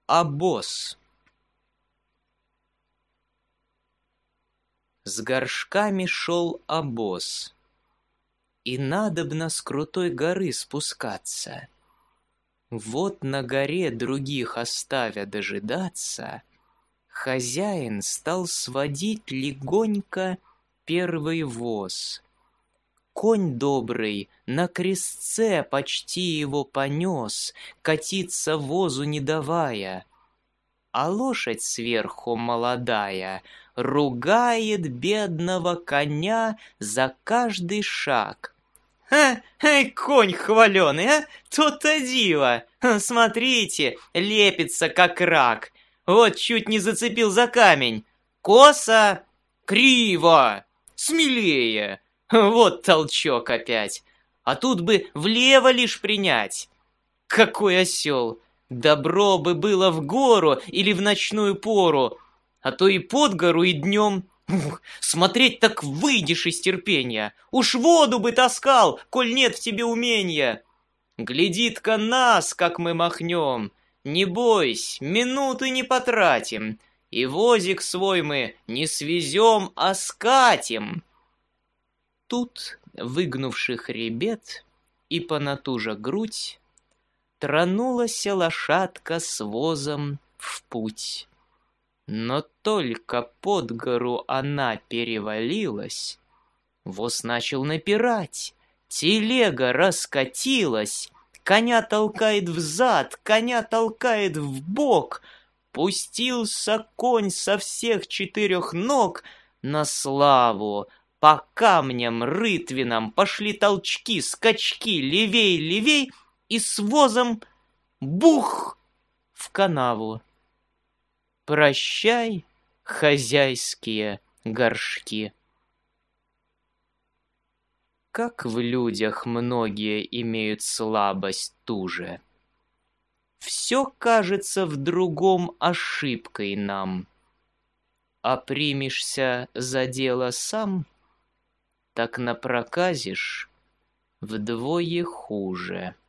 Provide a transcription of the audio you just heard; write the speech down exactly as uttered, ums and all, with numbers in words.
Обоз. С горшками шел обоз, и надобно с крутой горы спускаться. Вот на горе, других оставя дожидаться, хозяин стал сводить легонько первый воз. Конь добрый на крестце почти его понес, катиться возу не давая, а лошадь сверху молодая ругает бедного коня за каждый шаг. «Ха, эй, конь хваленый, а? То-то диво! Смотрите, лепится как рак. Вот чуть не зацепил за камень. Косо, криво, смелее. Вот толчок опять. А тут бы влево лишь принять. Какой осел! Добро бы было в гору или в ночную пору, а то и под гору, и днем. Ух, смотреть так выйдешь из терпения. Уж воду бы таскал, коль нет в тебе умения. Глядит-ка нас, как мы махнем. Не бойся, минуты не потратим, и возик свой мы не свезем, а скатим. Тут, выгнувши хребет и понатужа грудь, тронулась лошадка с возом в путь. Но только под гору она перевалилась, воз начал напирать, телега раскатилась, коня толкает взад, коня толкает вбок, пустился конь со всех четырех ног на славу. По камням рытвинам пошли толчки, скачки, левей, левей, и с возом бух в канаву. Прощай, хозяйские горшки. Как в людях многие имеют слабость ту же. Все кажется в другом ошибкой нам. А примешься за дело сам, так напроказишь вдвое хуже.